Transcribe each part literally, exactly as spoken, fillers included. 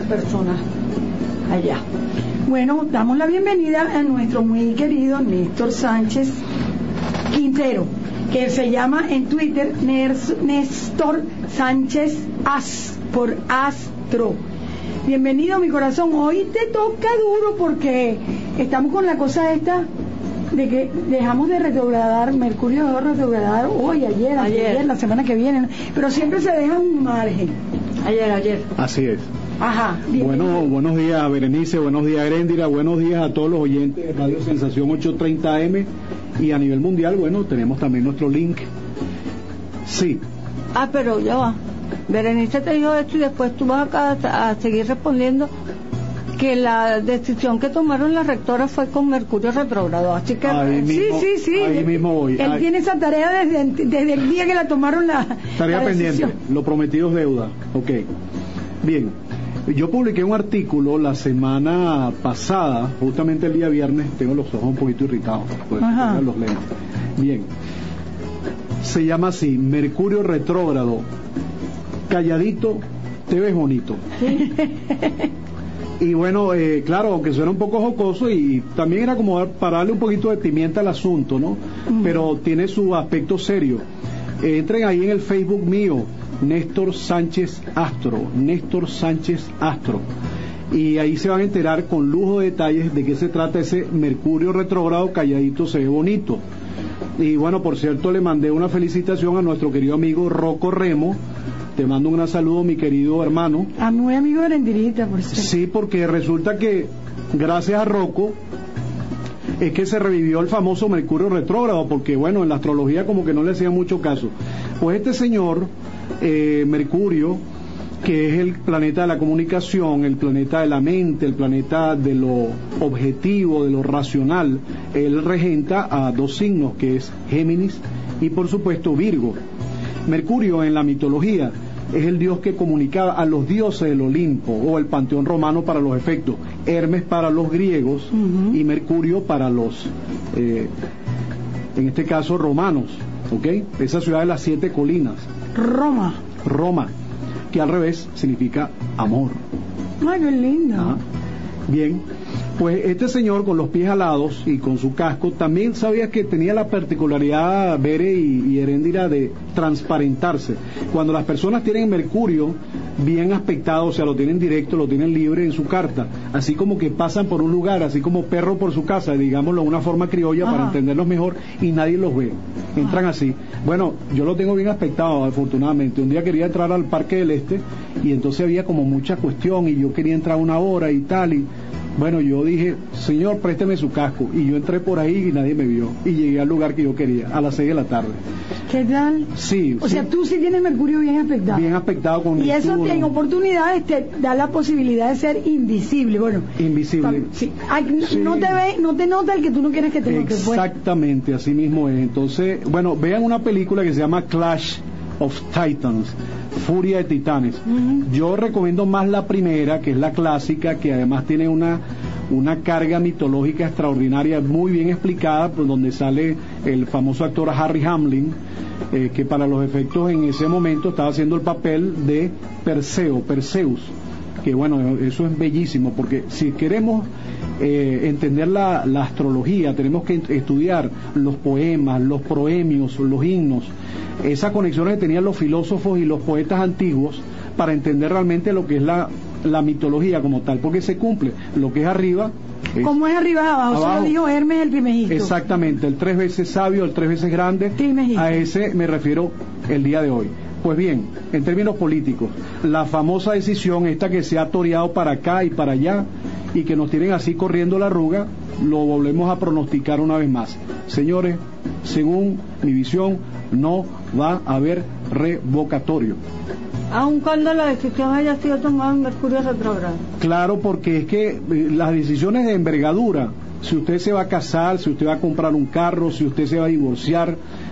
personas allá. Bueno, damos la bienvenida a nuestro muy querido Néstor Sánchez Quintero, que se llama en Twitter Néstor Sánchez As, por Astro. Bienvenido, mi corazón. Hoy te toca duro porque estamos con la cosa esta de que dejamos de retrogradar, Mercurio dejó de retrogradar hoy, ayer, ayer, ayer, la semana que viene, pero siempre se deja un margen. Ayer, ayer. Así es. Ajá. Bueno, buenos días, Berenice, buenos días, Heréndira, buenos días a todos los oyentes de Radio Sensación ochocientos treinta A M, y a nivel mundial, bueno, tenemos también nuestro link. Sí. Ah, pero ya va. Berenice te dijo esto y después tú vas acá a, a seguir respondiendo que la decisión que tomaron las rectoras fue con Mercurio retrógrado, así que ahí mismo, sí, sí, sí, ahí mismo voy. Él ahí. tiene esa tarea desde, desde el día que la tomaron la tarea la pendiente, lo prometido es deuda. Ok, bien, yo publiqué un artículo la semana pasada, justamente el día viernes. Tengo los ojos un poquito irritados, pues, los lentes. Bien, se llama así: Mercurio retrógrado, calladito te ves bonito. ¿Sí? Y bueno, eh, claro, aunque suena un poco jocoso, y también era como para darle un poquito de pimienta al asunto, ¿no? Uh-huh. Pero tiene su aspecto serio. Eh, entren ahí en el Facebook mío, Néstor Sánchez Astro, Néstor Sánchez Astro, y ahí se van a enterar con lujo de detalles de qué se trata ese Mercurio retrógrado, calladito se ve bonito. Y bueno, por cierto, le mandé una felicitación a nuestro querido amigo Rocco Remo. Te mando un gran saludo, mi querido hermano. A muy amigo de Herendirita, por cierto. Sí, porque resulta que gracias a Rocco es que se revivió el famoso Mercurio retrógrado, porque bueno, en la astrología como que no le hacía mucho caso. Pues este señor, eh, Mercurio, que es el planeta de la comunicación, el planeta de la mente, el planeta de lo objetivo, de lo racional, él regenta a dos signos, que es Géminis y por supuesto Virgo. Mercurio en la mitología es el dios que comunicaba a los dioses del Olimpo, o el panteón romano para los efectos, Hermes para los griegos, uh-huh, y Mercurio para los, eh, en este caso, romanos, ¿ok? Esa ciudad de las siete colinas. Roma. Roma, que al revés significa amor. Ay, qué lindo. Ajá. Bien, pues este señor con los pies alados y con su casco también sabía que tenía la particularidad, Bere y, y Heréndira, de transparentarse. Cuando las personas tienen Mercurio bien aspectado, o sea, lo tienen directo, lo tienen libre en su carta, así como que pasan por un lugar, así como perro por su casa, digámoslo de una forma criolla, ajá, para entenderlos mejor, y nadie los ve, entran, ajá, así. Bueno, yo lo tengo bien aspectado, afortunadamente. Un día quería entrar al Parque del Este y entonces había como mucha cuestión y yo quería entrar una hora y tal, y bueno, yo dije, señor, présteme su casco, y yo entré por ahí y nadie me vio, y llegué al lugar que yo quería, a las seis de la tarde. ¿Qué tal? Sí. O sí. sea, tú sí tienes Mercurio bien aspectado. Bien aspectado con y eso Neptuno. En oportunidades te da la posibilidad de ser invisible. Bueno, invisible. Sí. Ay, sí. No te ve, no te nota el que tú no quieres que te note. Exactamente, así mismo es. Entonces, bueno, vean una película que se llama Clash of Titans, Furia de Titanes. Uh-huh. Yo recomiendo más la primera, que es la clásica, que además tiene una una carga mitológica extraordinaria, muy bien explicada, por donde sale el famoso actor Harry Hamlin, eh, que para los efectos en ese momento estaba haciendo el papel de Perseo, Perseus, que bueno, eso es bellísimo, porque si queremos eh, entender la, la astrología, tenemos que estudiar los poemas, los proemios, los himnos, esas conexiones que tenían los filósofos y los poetas antiguos, para entender realmente lo que es la, la mitología como tal, porque se cumple lo que es arriba. Es, como es arriba abajo, abajo, solo dijo Hermes el Trismegisto. Exactamente, el tres veces sabio, el tres veces grande, Trismegisto. A ese me refiero el día de hoy. Pues bien, en términos políticos, la famosa decisión esta que se ha toreado para acá y para allá, y que nos tienen así corriendo la arruga, lo volvemos a pronosticar una vez más. Señores, según mi visión, no va a haber revocatorio. Aun cuando la decisión haya sido tomada en Mercurio retrógrado. Claro, porque es que eh, las decisiones de envergadura, si usted se va a casar, si usted va a comprar un carro, si usted se va a divorciar,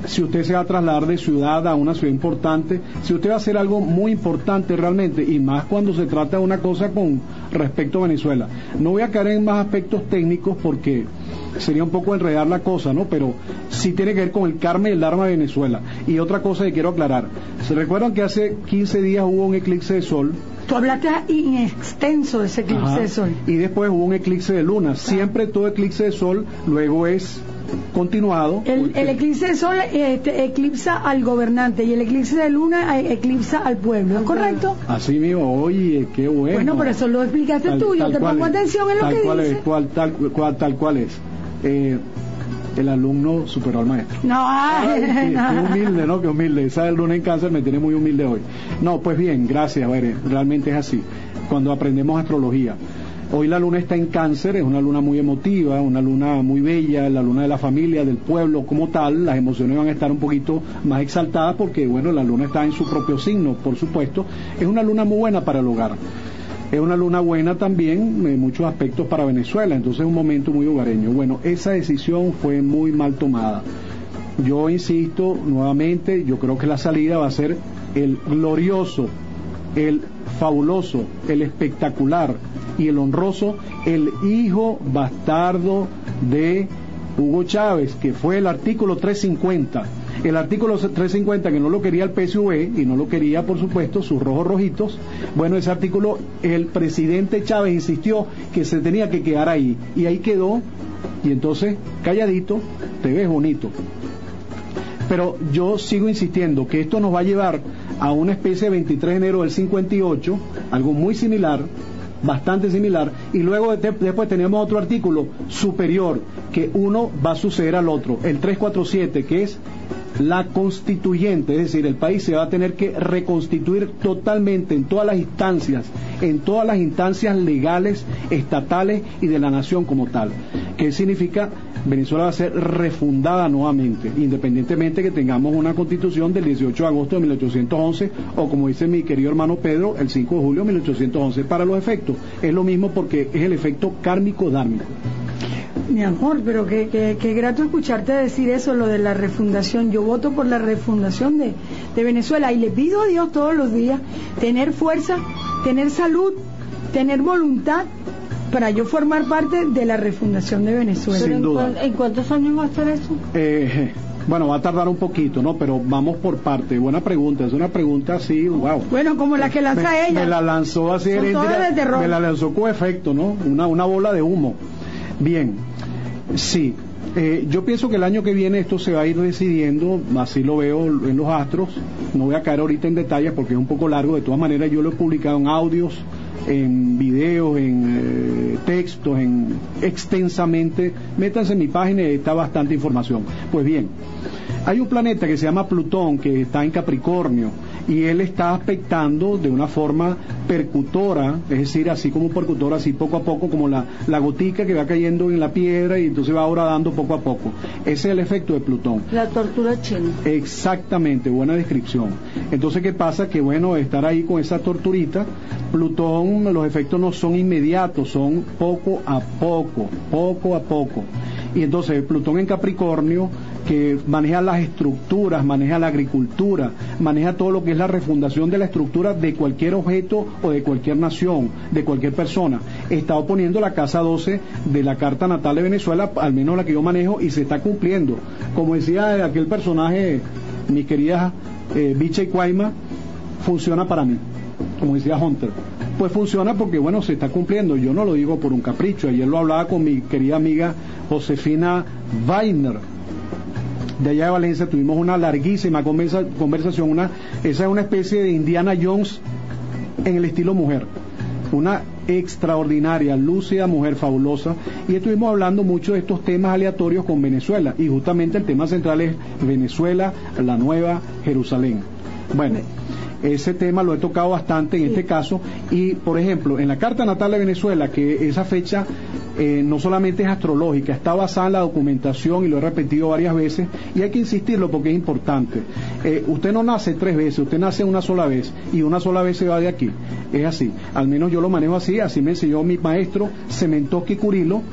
si usted se va a trasladar de ciudad a una ciudad importante, si usted va a hacer algo muy importante realmente, y más cuando se trata de una cosa con respecto a Venezuela. No voy a caer en más aspectos técnicos porque sería un poco enredar la cosa, ¿no? Pero sí tiene que ver con el karma y el dharma de Venezuela. Y otra cosa que quiero aclarar, ¿se recuerdan que hace quince días hubo un eclipse de sol? Tú hablaste in extenso de ese eclipse Ajá. de sol. Y después hubo un eclipse de luna. Siempre todo eclipse de sol luego es continuado. El, el eclipse de sol este, eclipsa al gobernante y el eclipse de luna eh, eclipsa al pueblo, ¿es correcto? Así mismo, oye, qué bueno. Bueno, pero eso lo explicaste tal, tú, yo te pongo es, atención en lo tal que cual dice. Es, cual, tal, cual, tal cual es. Eh, el alumno superó al maestro. No, ay, ay, qué, no. qué humilde, ¿no? Qué humilde. Esa del luna en cáncer me tiene muy humilde hoy. No, pues bien, gracias, Vere. Realmente es así. Cuando aprendemos astrología. Hoy la luna está en cáncer, es una luna muy emotiva, una luna muy bella, la luna de la familia, del pueblo como tal. Las emociones van a estar un poquito más exaltadas porque, bueno, la luna está en su propio signo, por supuesto. Es una luna muy buena para el hogar. Es una luna buena también en muchos aspectos para Venezuela, entonces es un momento muy hogareño. Bueno, esa decisión fue muy mal tomada. Yo insisto nuevamente, yo creo que la salida va a ser el glorioso, el fabuloso, el espectacular y el honroso, el hijo bastardo de Hugo Chávez, que fue el artículo trescientos cincuenta. El artículo trescientos cincuenta que no lo quería el P S U V y no lo quería, por supuesto, sus rojos rojitos. Bueno, ese artículo, el presidente Chávez insistió que se tenía que quedar ahí, y ahí quedó, y entonces, calladito, te ves bonito. Pero yo sigo insistiendo que esto nos va a llevar a una especie de veintitrés de enero del cincuenta y ocho, algo muy similar, bastante similar, y luego de, después tenemos otro artículo superior, que uno va a suceder al otro, el trescientos cuarenta y siete, que es la constituyente, es decir, el país se va a tener que reconstituir totalmente en todas las instancias, en todas las instancias legales, estatales y de la nación como tal. ¿Qué significa? Venezuela va a ser refundada nuevamente, independientemente que tengamos una constitución del dieciocho de agosto de mil ochocientos once, o como dice mi querido hermano Pedro, el cinco de julio de mil ochocientos once. Para los efectos es lo mismo porque es el efecto kármico-dármico. Mi amor, pero qué, qué, qué grato escucharte decir eso, lo de la refundación. Yo voto por la refundación de, de Venezuela y le pido a Dios todos los días tener fuerza, tener salud, tener voluntad para yo formar parte de la refundación de Venezuela. Sin ¿En, duda. cu- ¿En cuántos años va a ser eso? Eh, bueno, va a tardar un poquito, ¿no? Pero vamos por parte. Buena pregunta, es una pregunta así, wow. Bueno, como la que lanza me, ella. Me la lanzó así, Son todas Heréndira, de terror. me la lanzó con efecto, ¿no? Una, una bola de humo. Bien, sí. Eh, yo pienso que el año que viene esto se va a ir decidiendo, así lo veo en los astros. No voy a caer ahorita en detalles porque es un poco largo. De todas maneras, yo lo he publicado en audios, en videos, en eh, textos, en extensamente. Métanse en mi página y está bastante información. Pues bien, hay un planeta que se llama Plutón, que está en Capricornio, y él está aspectando de una forma percutora, es decir, así como percutora, así poco a poco, como la, la gotica que va cayendo en la piedra y entonces va ahora dando poco a poco. Ese es el efecto de Plutón. La tortura china. Exactamente, buena descripción. Entonces, ¿qué pasa? Que bueno, estar ahí con esa torturita, Plutón, los efectos no son inmediatos, son poco a poco, poco a poco. Y entonces Plutón en Capricornio, que maneja las estructuras, maneja la agricultura, maneja todo lo que es la refundación de la estructura de cualquier objeto o de cualquier nación, de cualquier persona, está oponiendo la casa doce de la carta natal de Venezuela, al menos la que yo manejo, y se está cumpliendo. Como decía aquel personaje, mi querida eh, Bicha y Cuaima, funciona para mí, como decía Hunter. Pues funciona porque, bueno, se está cumpliendo. Yo no lo digo por un capricho. Ayer lo hablaba con mi querida amiga Josefina Weiner, de allá de Valencia. Tuvimos una larguísima conversa, conversación. Una, esa es una especie de Indiana Jones en el estilo mujer. Una extraordinaria, lúcida mujer, fabulosa. Y estuvimos hablando mucho de estos temas aleatorios con Venezuela. Y justamente el tema central es Venezuela, la nueva Jerusalén. Bueno, ese tema lo he tocado bastante en sí. Este caso, y por ejemplo en la carta natal de Venezuela, que esa fecha eh, no solamente es astrológica, está basada en la documentación, y lo he repetido varias veces y hay que insistirlo porque es importante. Eh, usted no nace tres veces, usted nace una sola vez y una sola vez se va de aquí, es así, al menos yo lo manejo así, así me enseñó mi maestro Sementoski Curilo,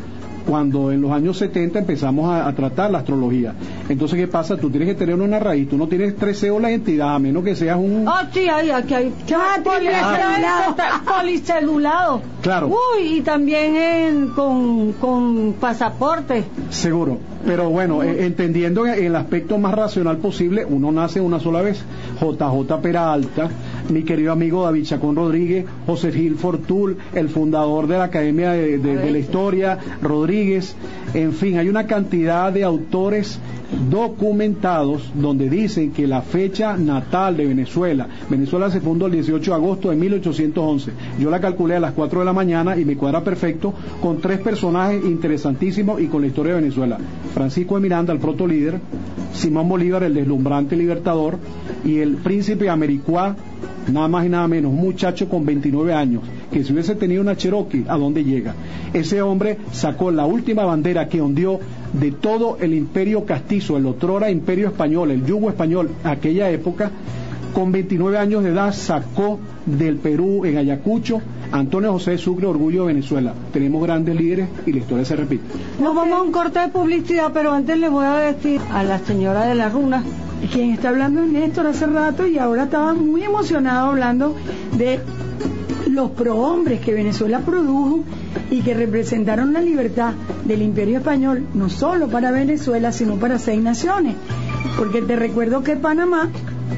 cuando en los años setenta empezamos a, a tratar la astrología. Entonces, ¿qué pasa? Tú tienes que tener una raíz, tú no tienes tres cédulas de identidad, a menos que seas un... Ah, sí, hay, aquí hay Ah, policelulado. policelulado. Claro. Uy, y también en, con, con pasaporte. Seguro, pero bueno, eh, entendiendo el aspecto más racional posible, uno nace una sola vez. J J Peralta, mi querido amigo David Chacón Rodríguez, José Gil Fortul, el fundador de la Academia de, de, de la Historia, Rodríguez, en fin, hay una cantidad de autores documentados donde dicen que la fecha natal de Venezuela, Venezuela se fundó el dieciocho de agosto de mil ochocientos once, yo la calculé a las cuatro de la mañana y me cuadra perfecto con tres personajes interesantísimos y con la historia de Venezuela: Francisco de Miranda, el proto líder, Simón Bolívar, el deslumbrante libertador, y el príncipe Americuá, nada más y nada menos, un muchacho con veintinueve años, que si hubiese tenido una Cherokee, ¿a dónde llega? Ese hombre sacó la última bandera que ondeó de todo el imperio castizo, el otrora imperio español, el yugo español, aquella época. Con veintinueve años de edad sacó del Perú, en Ayacucho, Antonio José de Sucre, orgullo de Venezuela. Tenemos grandes líderes y la historia se repite. Nos vamos a un corte de publicidad, pero antes le voy a decir a la señora de la runa. Quien está hablando es Néstor hace rato, y ahora estaba muy emocionado hablando de los prohombres que Venezuela produjo y que representaron la libertad del imperio español, no solo para Venezuela, sino para seis naciones. Porque te recuerdo que Panamá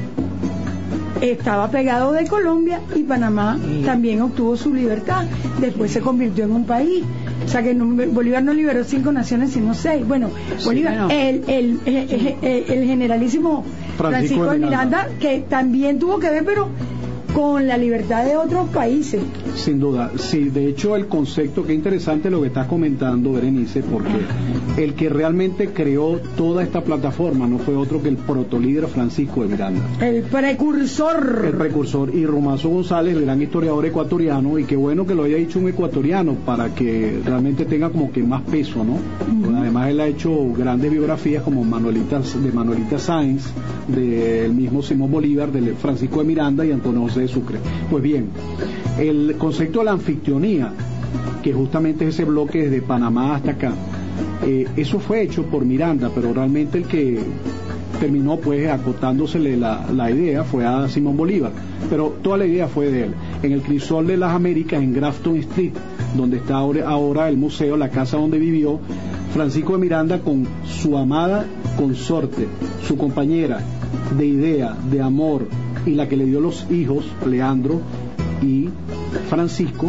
estaba pegado de Colombia y Panamá sí. también obtuvo su libertad, después se convirtió en un país. O sea que no, Bolívar no liberó cinco naciones sino seis. Bueno, sí, Bolívar, no. el, el, el, el, el, el generalísimo Francisco, Francisco de Miranda, que también tuvo que ver, pero con la libertad de otros países. Sin duda, sí, de hecho el concepto, qué interesante lo que estás comentando, Berenice, porque el que realmente creó toda esta plataforma no fue otro que el protolíder Francisco de Miranda. El precursor. El precursor, y Romazo González, el gran historiador ecuatoriano, y qué bueno que lo haya dicho un ecuatoriano para que realmente tenga como que más peso, ¿no? Uh-huh. Además él ha hecho grandes biografías como Manuelita, de Manuelita Sáenz, del mismo Simón Bolívar, de Francisco de Miranda y Antonio José de Sucre. Pues bien, el concepto de la anfictionía, que justamente es ese bloque desde Panamá hasta acá, eh, eso fue hecho por Miranda, pero realmente el que terminó pues acotándosele la, la idea fue a Simón Bolívar, pero toda la idea fue de él. En el Crisol de las Américas, en Grafton Street, donde está ahora, ahora el museo, la casa donde vivió Francisco de Miranda con su amada consorte, su compañera de idea, de amor, y la que le dio los hijos, Leandro y Francisco,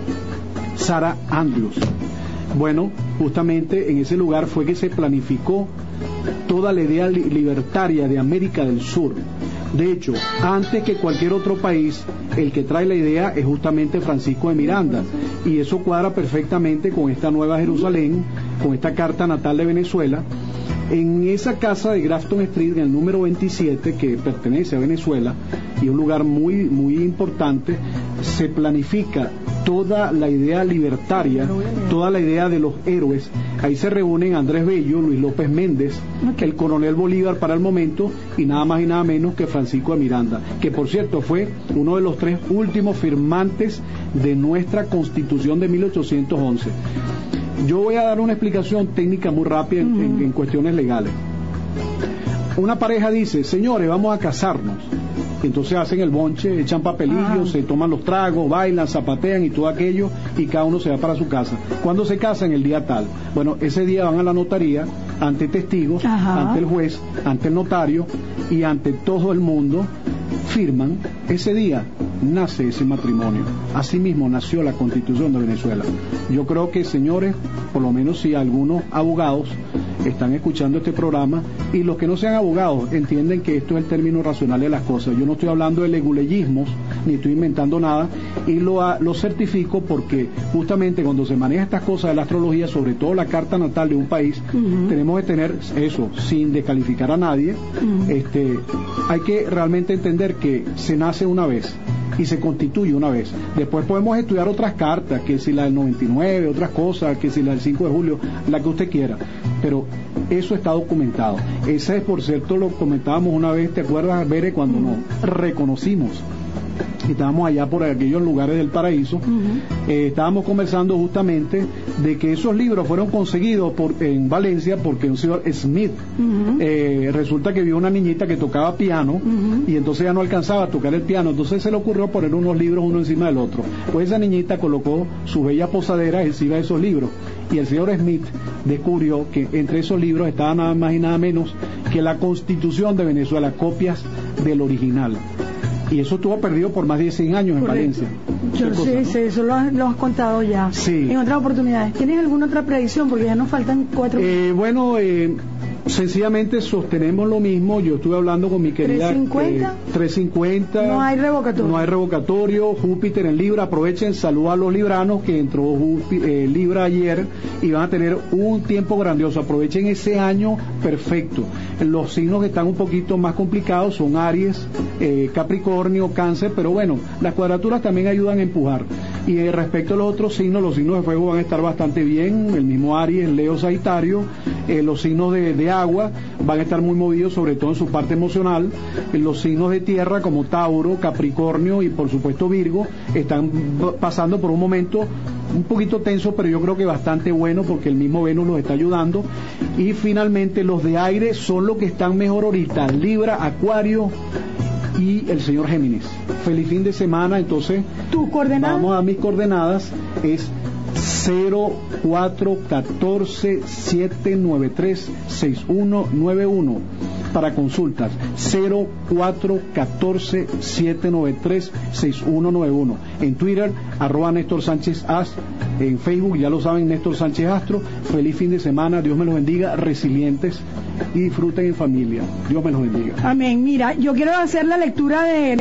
Sarah Andrews. Bueno, justamente en ese lugar fue que se planificó toda la idea li- libertaria de América del Sur. De hecho, antes que cualquier otro país, el que trae la idea es justamente Francisco de Miranda, y eso cuadra perfectamente con esta Nueva Jerusalén, con esta carta natal de Venezuela. En esa casa de Grafton Street, en el número veintisiete, que pertenece a Venezuela, y un lugar muy, muy importante, se planifica toda la idea libertaria, toda la idea de los héroes. Ahí se reúnen Andrés Bello, Luis López Méndez, el coronel Bolívar para el momento, y nada más y nada menos que Francisco de Miranda, que por cierto fue uno de los tres últimos firmantes de nuestra Constitución de mil ochocientos once. Yo voy a dar una explicación técnica muy rápida en, en, en cuestiones legales. Una pareja dice, señores, vamos a casarnos. Entonces hacen el bonche, echan papelillos, Ajá. se toman los tragos, bailan, zapatean y todo aquello, y cada uno se va para su casa. ¿Cuándo se casan? El día tal. Bueno, ese día van a la notaría, ante testigos, Ajá. ante el juez, ante el notario y ante todo el mundo, firman. Ese día nace ese matrimonio. Asimismo nació la Constitución de Venezuela. Yo creo que, señores, por lo menos si algunos abogados están escuchando este programa, y los que no sean abogados entienden que esto es el término racional de las cosas. Yo no estoy hablando de leguleyismos, ni estoy inventando nada, y lo, lo certifico porque justamente cuando se maneja estas cosas de la astrología, sobre todo la carta natal de un país, uh-huh. tenemos que tener eso, sin descalificar a nadie. Uh-huh. este, hay que realmente entender que se nace una vez y se constituye una vez. Después podemos estudiar otras cartas, que si la del noventa y nueve, otras cosas, que si la del cinco de julio, la que usted quiera, pero eso está documentado. Esa es, por cierto, lo comentábamos una vez, ¿te acuerdas, Bere, cuando nos reconocimos estábamos allá por aquellos lugares del paraíso, uh-huh. eh, estábamos conversando justamente de que esos libros fueron conseguidos por, en Valencia porque un señor Smith, uh-huh. eh, resulta que vio una niñita que tocaba piano, uh-huh. y entonces ya no alcanzaba a tocar el piano, entonces se le ocurrió poner unos libros uno encima del otro. Pues esa niñita colocó sus bellas posaderas encima de esos libros, y el señor Smith descubrió que entre esos libros estaba nada más y nada menos que la Constitución de Venezuela, copias del original. Y eso estuvo perdido por más de cien años. Correcto. En Valencia. Yo sí, cosa, ¿no? sí, eso lo has, lo has contado ya. Sí. En otras oportunidades. ¿Tienes alguna otra predicción? Porque ya nos faltan cuatro. Eh, bueno, eh, sencillamente sostenemos lo mismo. Yo estuve hablando con mi querida ¿trescientos cincuenta? Eh, trescientos cincuenta. No hay revocatorio. No hay revocatorio. Júpiter en Libra. Aprovechen, saludos a los libranos que entró Júpiter, eh, Libra ayer y van a tener un tiempo grandioso. Aprovechen ese año perfecto. Los signos que están un poquito más complicados son Aries, eh, Capricornio, Cáncer, pero bueno, las cuadraturas también ayudan a empujar. Y eh, respecto a los otros signos, los signos de fuego van a estar bastante bien, el mismo Aries, Leo, Sagitario, eh, los signos de, de agua van a estar muy movidos, sobre todo en su parte emocional, eh, los signos de tierra como Tauro, Capricornio y por supuesto Virgo, están pasando por un momento un poquito tenso, pero yo creo que bastante bueno porque el mismo Venus los está ayudando. Y finalmente los de aire son los que están mejor ahorita, Libra, Acuario y el señor Géminis. Feliz fin de semana. Entonces, ¿tus coordenadas? Vamos a mis coordenadas, es cero cuatro uno cuatro siete nueve tres seis uno nueve uno para consultas, cero cuatro uno cuatro siete nueve tres seis uno nueve uno. En Twitter, arroba Néstor Sánchez As. En Facebook, ya lo saben, Néstor Sánchez Astro. Feliz fin de semana, Dios me los bendiga, resilientes y disfruten en familia. Dios me los bendiga. Amén. Mira, yo quiero hacer la lectura de